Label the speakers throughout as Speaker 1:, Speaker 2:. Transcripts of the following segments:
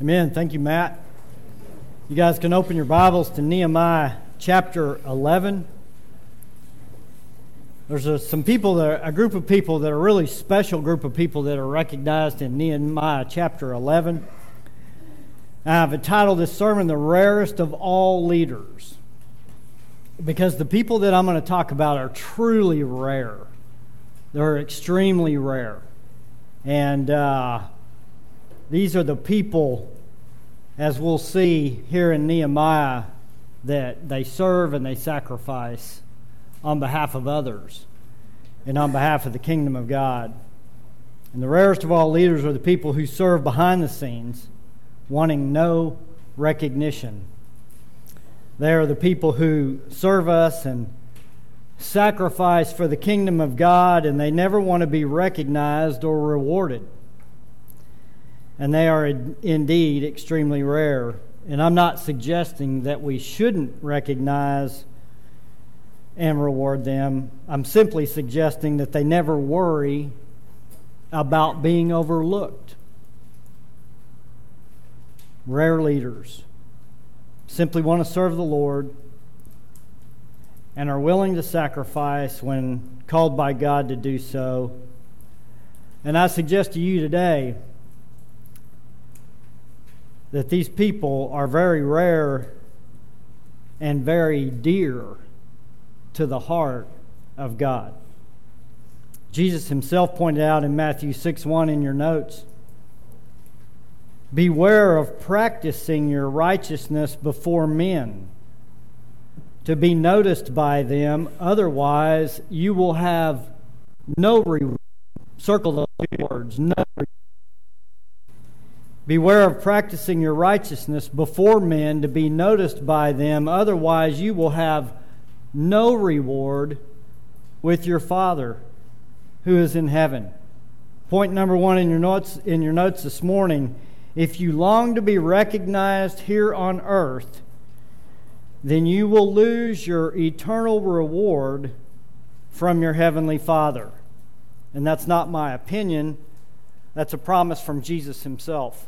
Speaker 1: Amen. Thank you, Matt. You guys can open your Bibles to Nehemiah chapter 11. There's a group of people that are a really special group of people that are recognized in Nehemiah chapter 11. I've entitled this sermon, The Rarest of All Leaders, because the people that I'm going to talk about are truly rare. They're extremely rare. And these are the people, as we'll see here in Nehemiah, that they serve and they sacrifice on behalf of others and on behalf of the kingdom of God. And the rarest of all leaders are the people who serve behind the scenes, wanting no recognition. They are the people who serve us and sacrifice for the kingdom of God, and they never want to be recognized or rewarded. And they are indeed extremely rare. And I'm not suggesting that we shouldn't recognize and reward them. I'm simply suggesting that they never worry about being overlooked. Rare leaders simply want to serve the Lord and are willing to sacrifice when called by God to do so. And I suggest to you today that these people are very rare and very dear to the heart of God. Jesus himself pointed out in Matthew 6:1 in your notes, "Beware of practicing your righteousness before men, to be noticed by them, otherwise you will have no reward." Circle those words, no reward. Beware of practicing your righteousness before men to be noticed by them, otherwise you will have no reward with your Father who is in heaven. Point number one in your notes this morning: if you long to be recognized here on earth, then you will lose your eternal reward from your heavenly Father. And that's not my opinion. That's a promise from Jesus himself.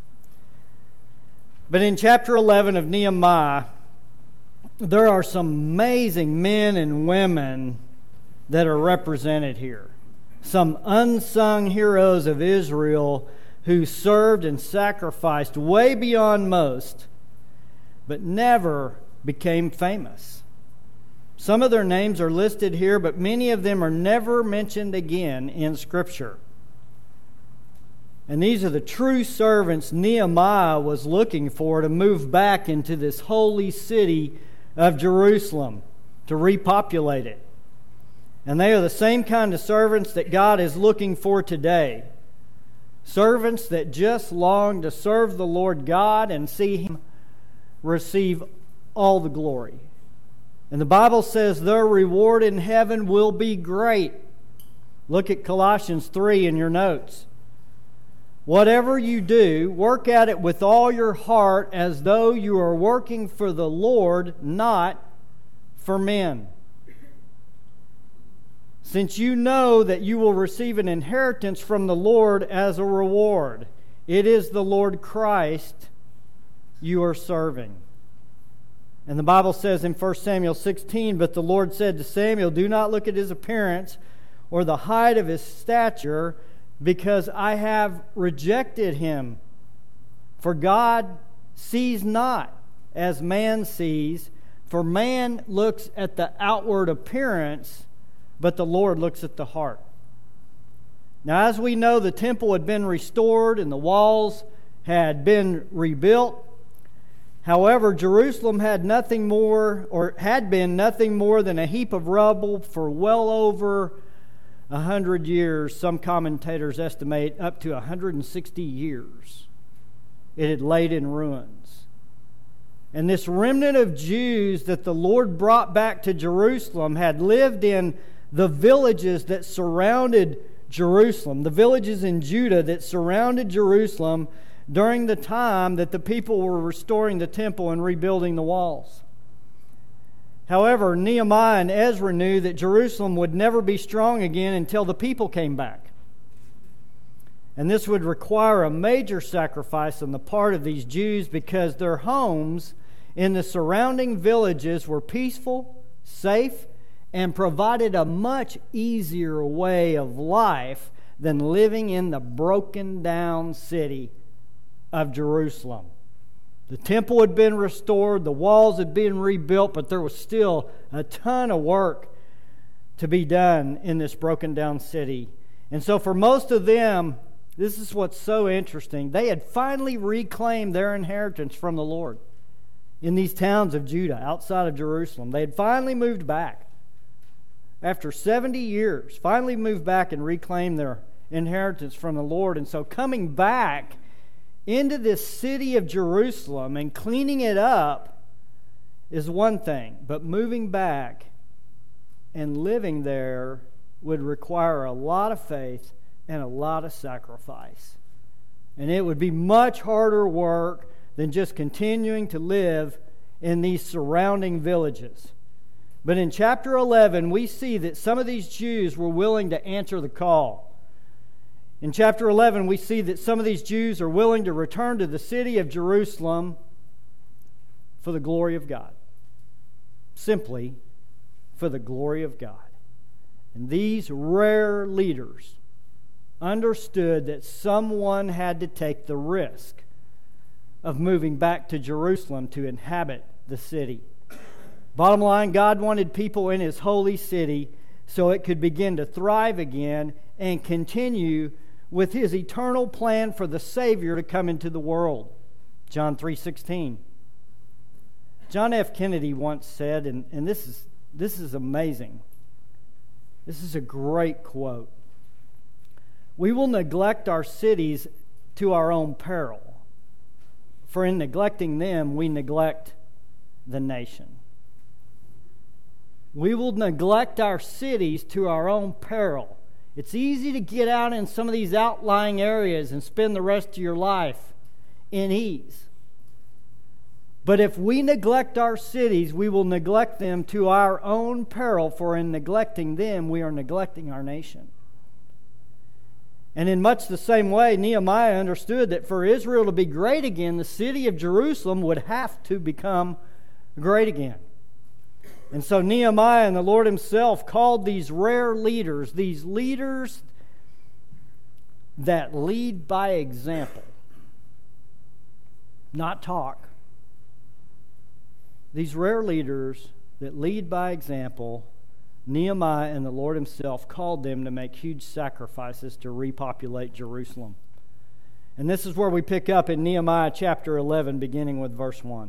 Speaker 1: But in chapter 11 of Nehemiah, there are some amazing men and women that are represented here. Some unsung heroes of Israel who served and sacrificed way beyond most, but never became famous. Some of their names are listed here, but many of them are never mentioned again in Scripture. And these are the true servants Nehemiah was looking for to move back into this holy city of Jerusalem, to repopulate it. And they are the same kind of servants that God is looking for today. Servants that just long to serve the Lord God and see Him receive all the glory. And the Bible says their reward in heaven will be great. Look at Colossians 3 in your notes. "Whatever you do, work at it with all your heart as though you are working for the Lord, not for men. Since you know that you will receive an inheritance from the Lord as a reward. It is the Lord Christ you are serving." And the Bible says in 1 Samuel 16, "But the Lord said to Samuel, do not look at his appearance or the height of his stature, because I have rejected him. For God sees not as man sees, for man looks at the outward appearance, but the Lord looks at the heart." Now, as we know, the temple had been restored and the walls had been rebuilt. However, Jerusalem had been nothing more than a heap of rubble for well over 100 years. Some commentators estimate up to 160 years. It had laid in ruins. And this remnant of Jews that the Lord brought back to Jerusalem had lived in the villages that surrounded Jerusalem, the villages in Judah that surrounded Jerusalem during the time that the people were restoring the temple and rebuilding the walls. However, Nehemiah and Ezra knew that Jerusalem would never be strong again until the people came back. And this would require a major sacrifice on the part of these Jews because their homes in the surrounding villages were peaceful, safe, and provided a much easier way of life than living in the broken down city of Jerusalem. The temple had been restored, the walls had been rebuilt, but there was still a ton of work to be done in this broken down city. And so for most of them, this is what's so interesting. They had finally reclaimed their inheritance from the Lord in these towns of Judah outside of Jerusalem. They had finally moved back. After 70 years, finally moved back and reclaimed their inheritance from the Lord. And so coming back into this city of Jerusalem and cleaning it up is one thing, but moving back and living there would require a lot of faith and a lot of sacrifice. And it would be much harder work than just continuing to live in these surrounding villages. But in chapter 11, we see that some of these Jews were willing to answer the call. In chapter 11, we see that some of these Jews are willing to return to the city of Jerusalem for the glory of God. Simply for the glory of God. And these rare leaders understood that someone had to take the risk of moving back to Jerusalem to inhabit the city. Bottom line, God wanted people in His holy city so it could begin to thrive again and continue with His eternal plan for the Savior to come into the world. John 3:16. John F. Kennedy once said, and this is amazing. This is a great quote. We will neglect our cities to our own peril, for in neglecting them, we neglect the nation. We will neglect our cities to our own peril. It's easy to get out in some of these outlying areas and spend the rest of your life in ease. But if we neglect our cities, we will neglect them to our own peril, for in neglecting them, we are neglecting our nation. And in much the same way, Nehemiah understood that for Israel to be great again, the city of Jerusalem would have to become great again. And so Nehemiah and the Lord Himself called these rare leaders, these leaders that lead by example, not talk. These rare leaders that lead by example, Nehemiah and the Lord Himself called them to make huge sacrifices to repopulate Jerusalem. And this is where we pick up in Nehemiah chapter 11, beginning with verse 1.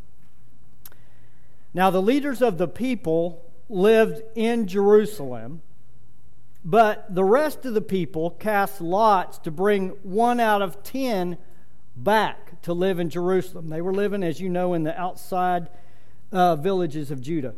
Speaker 1: Now the leaders of the people lived in Jerusalem, but the rest of the people cast lots to bring 1 out of 10 back to live in Jerusalem. They were living, as you know, in the outside villages of Judah.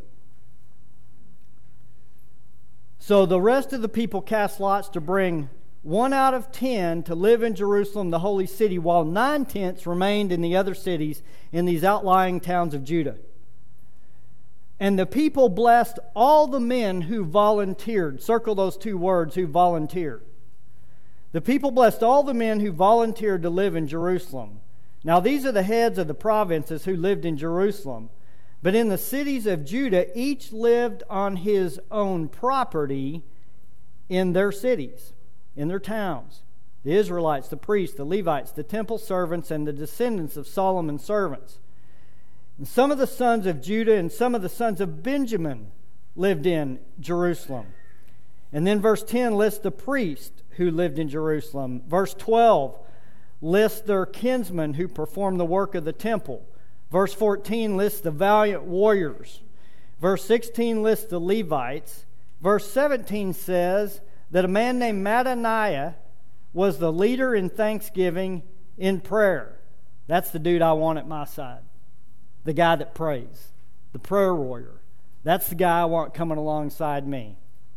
Speaker 1: So the rest of the people cast lots to bring 1 out of 10 to live in Jerusalem, the holy city, while 9/10 remained in the other cities in these outlying towns of Judah. And the people blessed all the men who volunteered. Circle those two words, who volunteered. The people blessed all the men who volunteered to live in Jerusalem. Now these are the heads of the provinces who lived in Jerusalem. But in the cities of Judah, each lived on his own property in their cities, in their towns. The Israelites, the priests, the Levites, the temple servants, and the descendants of Solomon's servants. And some of the sons of Judah and some of the sons of Benjamin lived in Jerusalem. And then verse 10 lists the priests who lived in Jerusalem. Verse 12 lists their kinsmen who performed the work of the temple. Verse 14 lists the valiant warriors. Verse 16 lists the Levites. Verse 17 says that a man named Mattaniah was the leader in thanksgiving in prayer. That's the dude I want at my side. The guy that prays. The prayer warrior. That's the guy I want coming alongside me.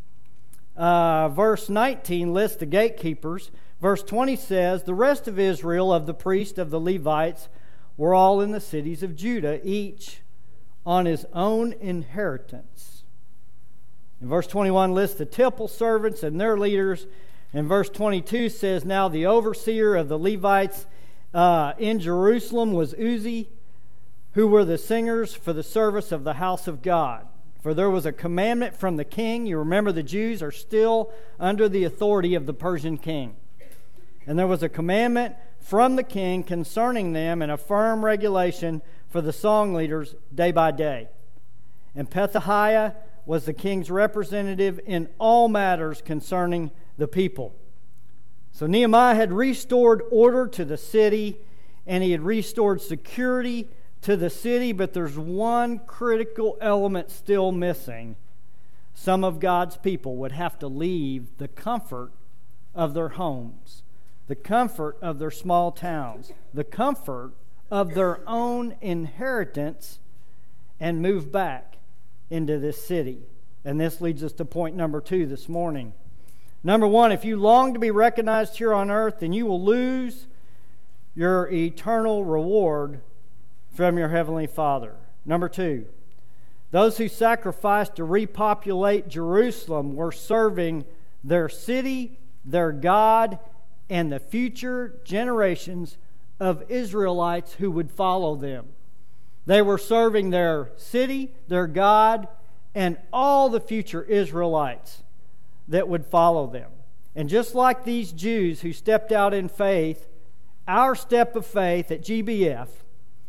Speaker 1: Verse 19 lists the gatekeepers. Verse 20 says, the rest of Israel, of the priests, of the Levites, were all in the cities of Judah, each on his own inheritance. And verse 21 lists the temple servants and their leaders. And verse 22 says, "Now the overseer of the Levites in Jerusalem was Uzzi, who were the singers for the service of the house of God. For there was a commandment from the king." You remember the Jews are still under the authority of the Persian king. "And there was a commandment from the king concerning them, and a firm regulation for the song leaders day by day. And Pethahiah was the king's representative in all matters concerning the people." So Nehemiah had restored order to the city, and he had restored security to the city, but there's one critical element still missing. Some of God's people would have to leave the comfort of their homes, the comfort of their small towns, the comfort of their own inheritance, and move back into this city. And this leads us to point number 2 this morning. Number 1, if you long to be recognized here on earth, then you will lose your eternal reward from your Heavenly Father. Number 2, those who sacrificed to repopulate Jerusalem were serving their city, their God, and the future generations of Israelites who would follow them. They were serving their city, their God, and all the future Israelites that would follow them. And just like these Jews who stepped out in faith, our step of faith at GBF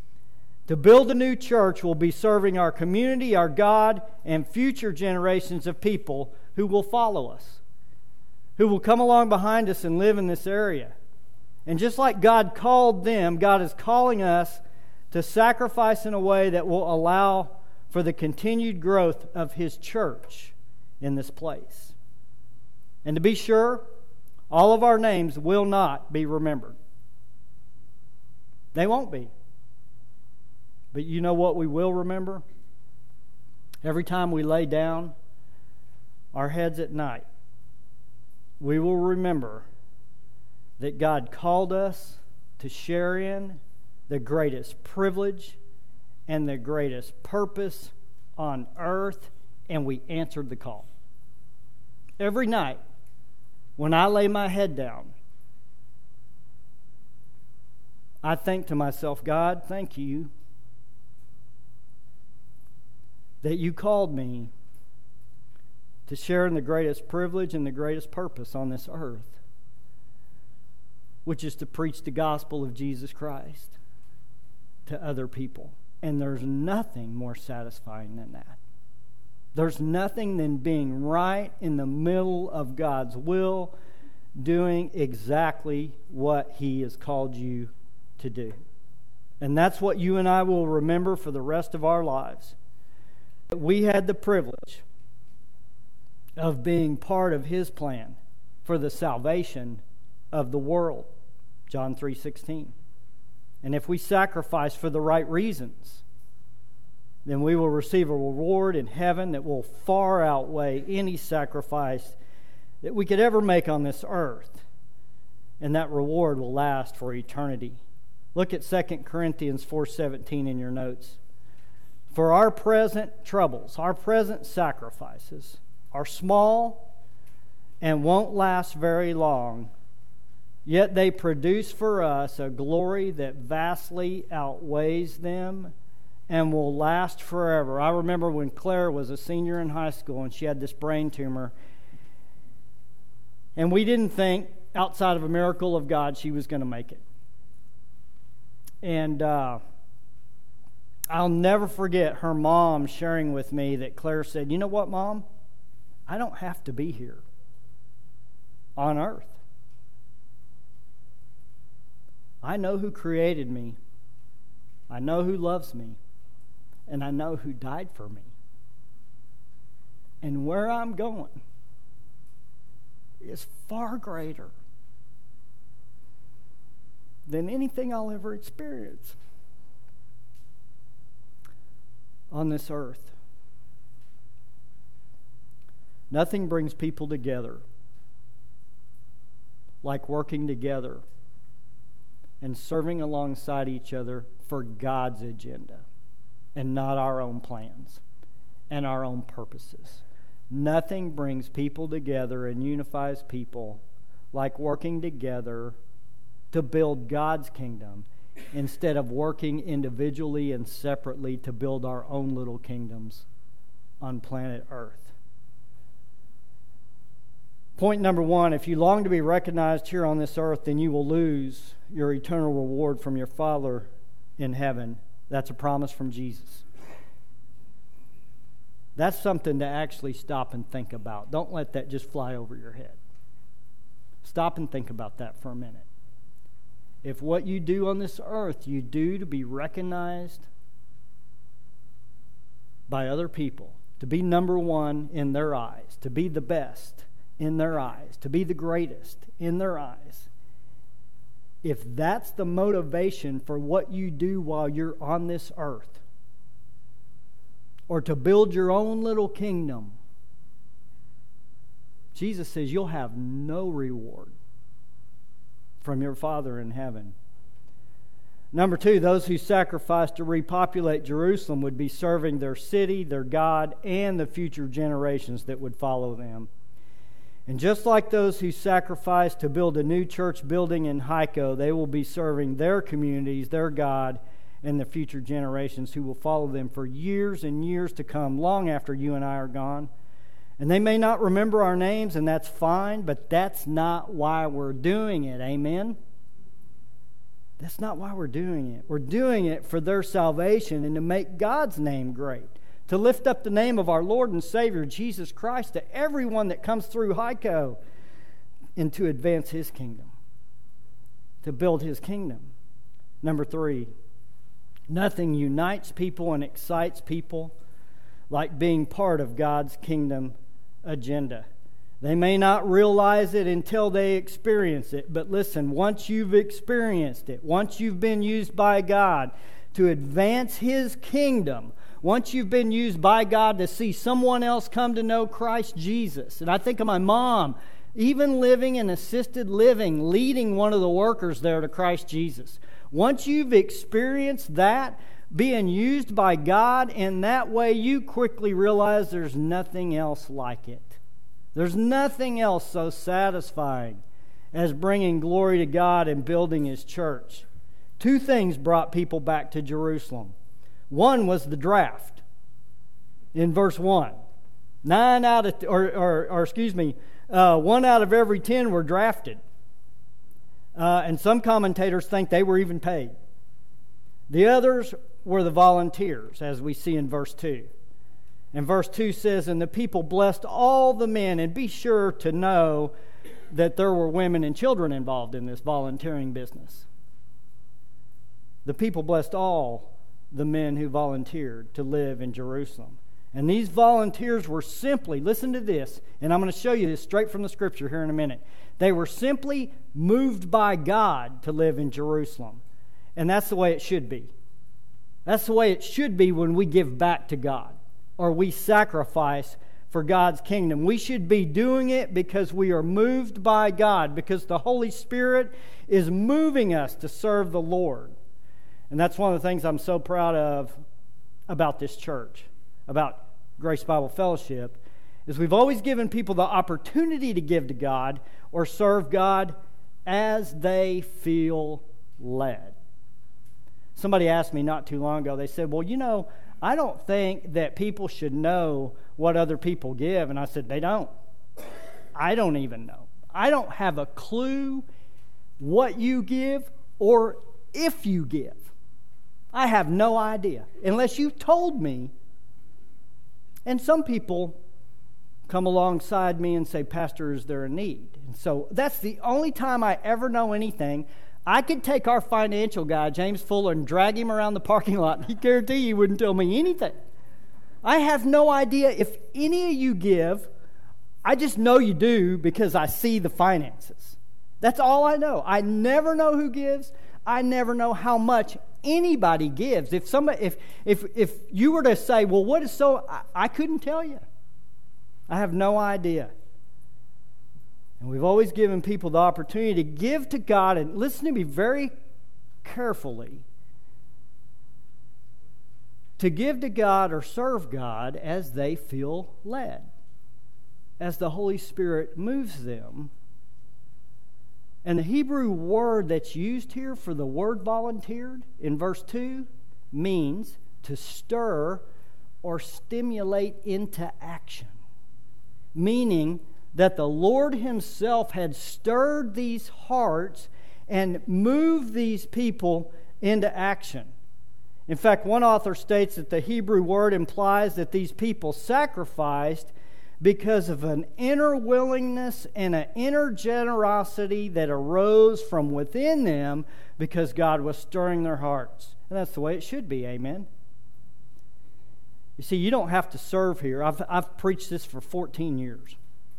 Speaker 1: to build a new church will be serving our community, our God, and future generations of people who will follow us, who will come along behind us and live in this area. And just like God called them, God is calling us to sacrifice in a way that will allow for the continued growth of His church in this place. And to be sure, all of our names will not be remembered. They won't be. But you know what we will remember? Every time we lay down our heads at night, we will remember that God called us to share in the greatest privilege and the greatest purpose on earth, and we answered the call. Every night, when I lay my head down, I think to myself, God, thank you that you called me to share in the greatest privilege and the greatest purpose on this earth, which is to preach the gospel of Jesus Christ to other people. And there's nothing more satisfying than that. There's nothing than being right in the middle of God's will, doing exactly what He has called you to do. And that's what you and I will remember for the rest of our lives. We had the privilege of being part of His plan for the salvation of the world. John 3:16. And if we sacrifice for the right reasons, then we will receive a reward in heaven that will far outweigh any sacrifice that we could ever make on this earth. And that reward will last for eternity. Look at 2 Corinthians 4:17 in your notes. For our present troubles, our present sacrifices are small and won't last very long, yet they produce for us a glory that vastly outweighs them and will last forever. I remember when Claire was a senior in high school and she had this brain tumor, and we didn't think, outside of a miracle of God, she was going to make it. And I'll never forget her mom sharing with me that Claire said, "You know what, Mom? I don't have to be here on earth. I know who created me. I know who loves me. And I know who died for me. And where I'm going is far greater than anything I'll ever experience on this earth." Nothing brings people together like working together and serving alongside each other for God's agenda and not our own plans and our own purposes. Nothing brings people together and unifies people like working together to build God's kingdom instead of working individually and separately to build our own little kingdoms on planet Earth. Point number one, if you long to be recognized here on this earth, then you will lose your eternal reward from your Father in heaven. That's a promise from Jesus. That's something to actually stop and think about. Don't let that just fly over your head. Stop and think about that for a minute. If what you do on this earth, you do to be recognized by other people, to be number one in their eyes, to be the best in their eyes, to be the greatest in their eyes, if that's the motivation for what you do while you're on this earth, or to build your own little kingdom, Jesus says you'll have no reward from your Father in heaven. Number two, those who sacrifice to repopulate Jerusalem would be serving their city, their God, and the future generations that would follow them. And just like those who sacrifice to build a new church building in Hico, they will be serving their communities, their God, and the future generations who will follow them for years and years to come, long after you and I are gone. And they may not remember our names, and that's fine, but that's not why we're doing it. Amen? That's not why we're doing it. We're doing it for their salvation and to make God's name great, to lift up the name of our Lord and Savior, Jesus Christ, to everyone that comes through Hico, and to advance His kingdom, to build His kingdom. Number three, nothing unites people and excites people like being part of God's kingdom agenda. They may not realize it until they experience it, but listen, once you've experienced it, once you've been used by God to advance His kingdom, once you've been used by God to see someone else come to know Christ Jesus, and I think of my mom, even living in assisted living, leading one of the workers there to Christ Jesus. Once you've experienced that, being used by God in that way, you quickly realize there's nothing else like it. There's nothing else so satisfying as bringing glory to God and building His church. Two things brought people back to Jerusalem. One was the draft. In verse 1, 1 out of every 10 were drafted. And some commentators think they were even paid. The others were the volunteers, as we see in verse 2. And verse 2 says, "And the people blessed all the men," and be sure to know that there were women and children involved in this volunteering business. The people blessed all the men who volunteered to live in Jerusalem. And these volunteers were simply, listen to this, and I'm going to show you this straight from the Scripture here in a minute. They were simply moved by God to live in Jerusalem. And that's the way it should be. That's the way it should be when we give back to God or we sacrifice for God's kingdom. We should be doing it because we are moved by God, because the Holy Spirit is moving us to serve the Lord. And that's one of the things I'm so proud of about this church, about Grace Bible Fellowship, is we've always given people the opportunity to give to God or serve God as they feel led. Somebody asked me not too long ago, they said, well, I don't think that people should know what other people give. And I said, they don't. I don't even know. I don't have a clue what you give or if you give. I have no idea unless you told me. And some people come alongside me and say, Pastor, is there a need? And so that's the only time I ever know anything. I could take our financial guy, James Fuller, and drag him around the parking lot, and he guarantee he wouldn't tell me anything. I have no idea if any of you give. I just know you do because I see the finances. That's all I know. I never know who gives. I never know how much anybody gives. If you were to say, well, what is so, I couldn't tell you. I have no idea. And we've always given people the opportunity to give to God, and listen to me very carefully, to give to God or serve God as they feel led, as the Holy Spirit moves them And the Hebrew word that's used here for the word volunteered in verse 2 means to stir or stimulate into action, meaning that the Lord Himself had stirred these hearts and moved these people into action. In fact, one author states that the Hebrew word implies that these people sacrificed because of an inner willingness and an inner generosity that arose from within them because God was stirring their hearts. And that's the way it should be, amen? You see, you don't have to serve here. I've preached this for 14 years.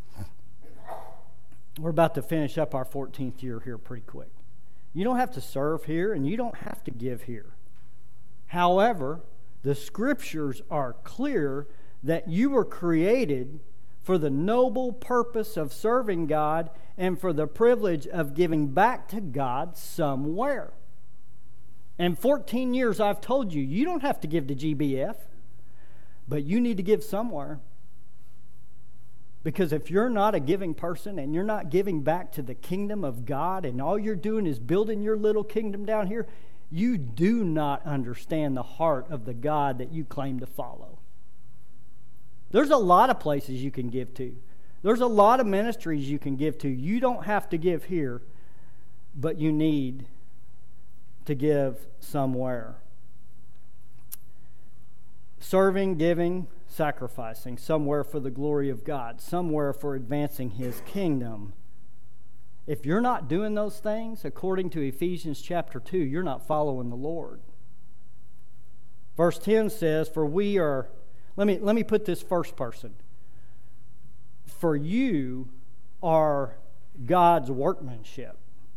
Speaker 1: We're about to finish up our 14th year here pretty quick. You don't have to serve here, and you don't have to give here. However, the Scriptures are clear that you were created for the noble purpose of serving God and for the privilege of giving back to God somewhere. And 14 years I've told you, you don't have to give to GBF, but you need to give somewhere. Because if you're not a giving person and you're not giving back to the kingdom of God and all you're doing is building your little kingdom down here, you do not understand the heart of the God that you claim to follow. There's a lot of places you can give to. There's a lot of ministries you can give to. You don't have to give here, but you need to give somewhere. Serving, giving, sacrificing, somewhere for the glory of God, somewhere for advancing His kingdom. If you're not doing those things, according to Ephesians chapter 2, you're not following the Lord. Verse 10 says, for we are, let me put this first person. For you are God's workmanship.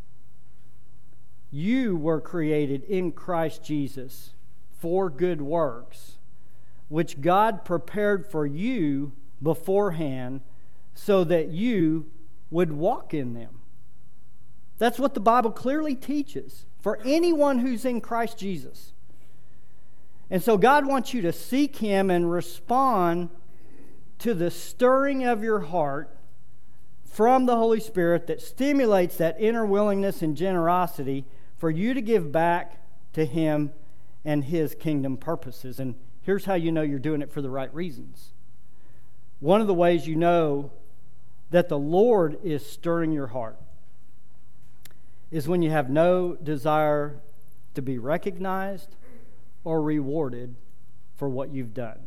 Speaker 1: You were created in Christ Jesus for good works, which God prepared for you beforehand so that you would walk in them. That's what the Bible clearly teaches for anyone who's in Christ Jesus. And so God wants you to seek Him and respond to the stirring of your heart from the Holy Spirit that stimulates that inner willingness and generosity for you to give back to Him and His kingdom purposes. And here's how you know you're doing it for the right reasons. One of the ways you know that the Lord is stirring your heart is when you have no desire to be recognized or rewarded for what you've done.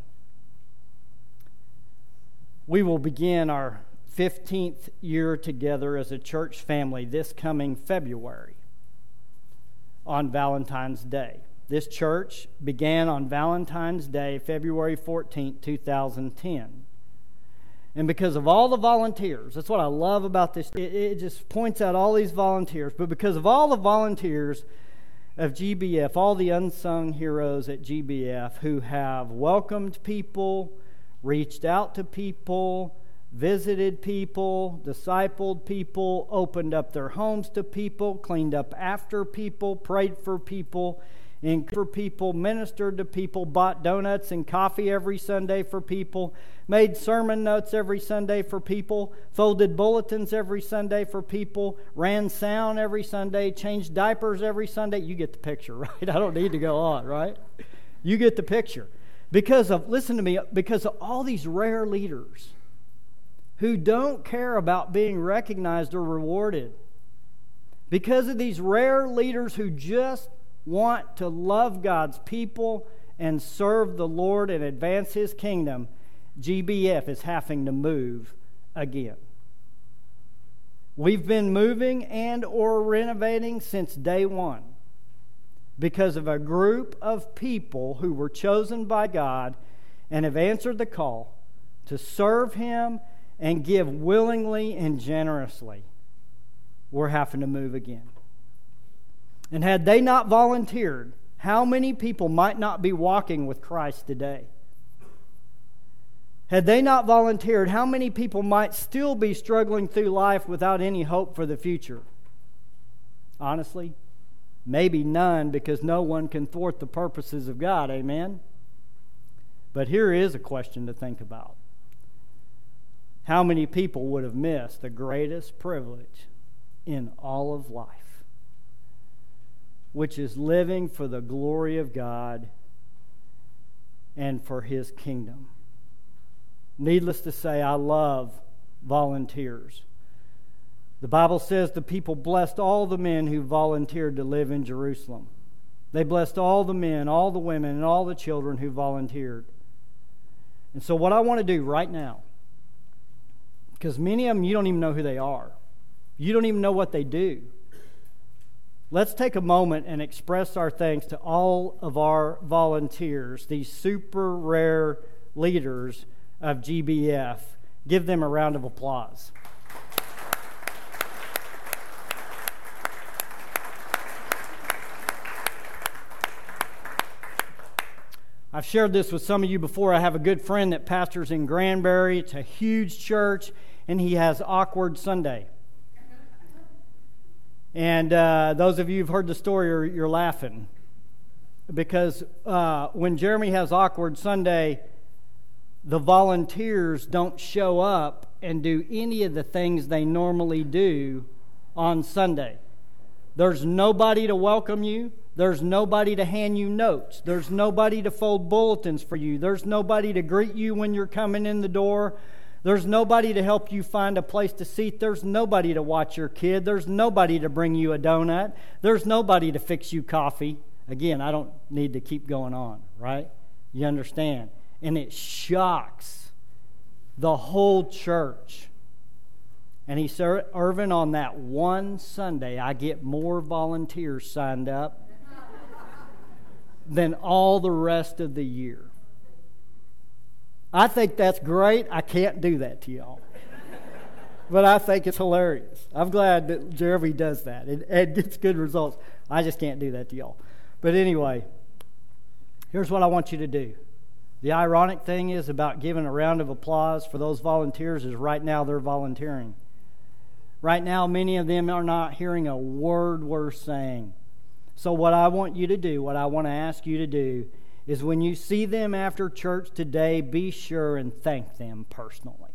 Speaker 1: We will begin our 15th year together as a church family this coming February on Valentine's Day. This church began on Valentine's Day, February 14, 2010. And because of all the volunteers, that's what I love about this. It just points out all these volunteers. But because of all the volunteers of GBF, all the unsung heroes at GBF who have welcomed people, reached out to people, visited people, discipled people, opened up their homes to people, cleaned up after people, prayed for people, for people, ministered to people, bought donuts and coffee every Sunday for people, made sermon notes every Sunday for people, folded bulletins every Sunday for people, ran sound every Sunday, changed diapers every Sunday. You get the picture, right? I don't need to go on, right? You get the picture. Because of, listen to me, because of all these rare leaders who don't care about being recognized or rewarded, because of these rare leaders who just want to love God's people and serve the Lord and advance His kingdom, GBF is having to move again. We've been moving and or renovating since day one because of a group of people who were chosen by God and have answered the call to serve Him and give willingly and generously. We're having to move again. And had they not volunteered, how many people might not be walking with Christ today? Had they not volunteered, how many people might still be struggling through life without any hope for the future? Honestly, maybe none, because no one can thwart the purposes of God, amen? But here is a question to think about. How many people would have missed the greatest privilege in all of life, which is living for the glory of God and for His kingdom. Needless to say, I love volunteers. The Bible says the people blessed all the men who volunteered to live in Jerusalem. They blessed all the men, all the women, and all the children who volunteered. And so what I want to do right now, because many of them you don't even know who they are. You don't even know what they do. Let's take a moment and express our thanks to all of our volunteers, these super rare leaders of GBF. Give them a round of applause. I've shared this with some of you before. I have a good friend that pastors in Granbury. It's a huge church, and he has Awkward Sunday. And those of you who've heard the story, you're laughing. Because when Jeremy has Awkward Sunday, the volunteers don't show up and do any of the things they normally do on Sunday. There's nobody to welcome you. There's nobody to hand you notes. There's nobody to fold bulletins for you. There's nobody to greet you when you're coming in the door. There's nobody to help you find a place to seat. There's nobody to watch your kid. There's nobody to bring you a donut. There's nobody to fix you coffee. Again, I don't need to keep going on, right? You understand? And it shocks the whole church. And he said, Irvin, on that one Sunday, I get more volunteers signed up than all the rest of the year. I think that's great. I can't do that to y'all. But I think it's hilarious. I'm glad that Jeremy does that and gets good results. I just can't do that to y'all. But anyway, here's what I want you to do. The ironic thing is about giving a round of applause for those volunteers is right now they're volunteering. Right now, many of them are not hearing a word we're saying. So what I want you to do, what I want to ask you to do, is when you see them after church today, be sure and thank them personally.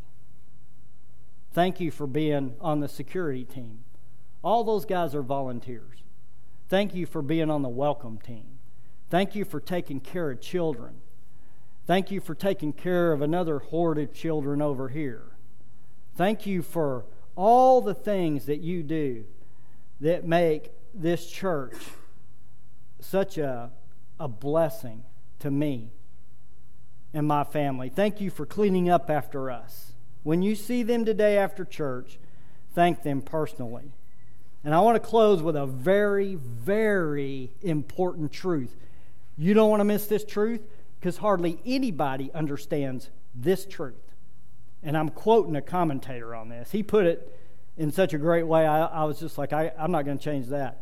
Speaker 1: Thank you for being on the security team. All those guys are volunteers. Thank you for being on the welcome team. Thank you for taking care of children. Thank you for taking care of another horde of children over here. Thank you for all the things that you do that make this church such a blessing to me and my family. Thank you for cleaning up after us. When you see them today after church, thank them personally. And I want to close with a very, very important truth. You don't want to miss this truth because hardly anybody understands this truth. And I'm quoting a commentator on this. He put it in such a great way, I was just like, I'm not going to change that.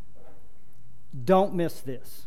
Speaker 1: Don't miss this.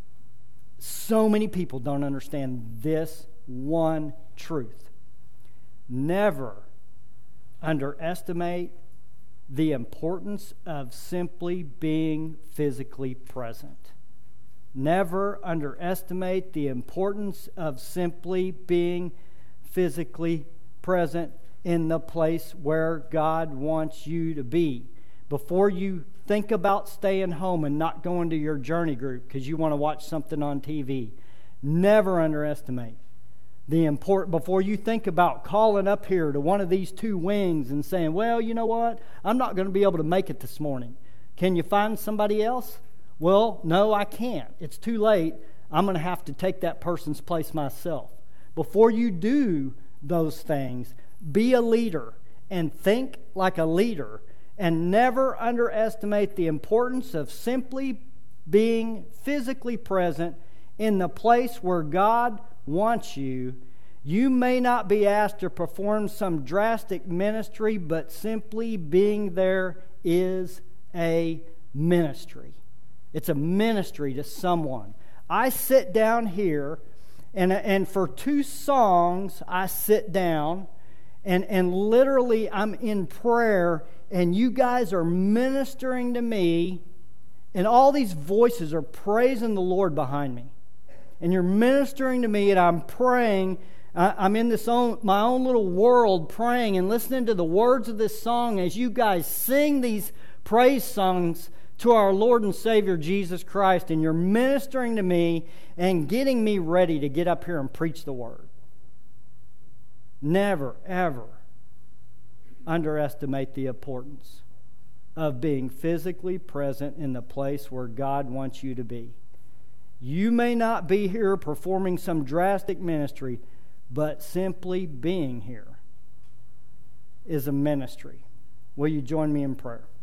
Speaker 1: So many people don't understand this one truth. Never underestimate the importance of simply being physically present. Never underestimate the importance of simply being physically present in the place where God wants you to be. Before you think about staying home and not going to your journey group because you want to watch something on TV, never underestimate the important. Before you think about calling up here to one of these two wings and saying, well, you know what? I'm not going to be able to make it this morning. Can you find somebody else? Well, no, I can't. It's too late. I'm going to have to take that person's place myself. Before you do those things, be a leader and think like a leader, and never underestimate the importance of simply being physically present in the place where God wants you. You may not be asked to perform some drastic ministry, but simply being there is a ministry. It's a ministry to someone. I sit down here, and for 2 songs, I sit down, and literally I'm in prayer, and you guys are ministering to me, and all these voices are praising the Lord behind me. And you're ministering to me, and I'm praying. I'm in my own little world praying and listening to the words of this song as you guys sing these praise songs to our Lord and Savior Jesus Christ, and you're ministering to me and getting me ready to get up here and preach the Word. Never, ever underestimate the importance of being physically present in the place where God wants you to be. You may not be here performing some drastic ministry, but simply being here is a ministry. Will you join me in prayer?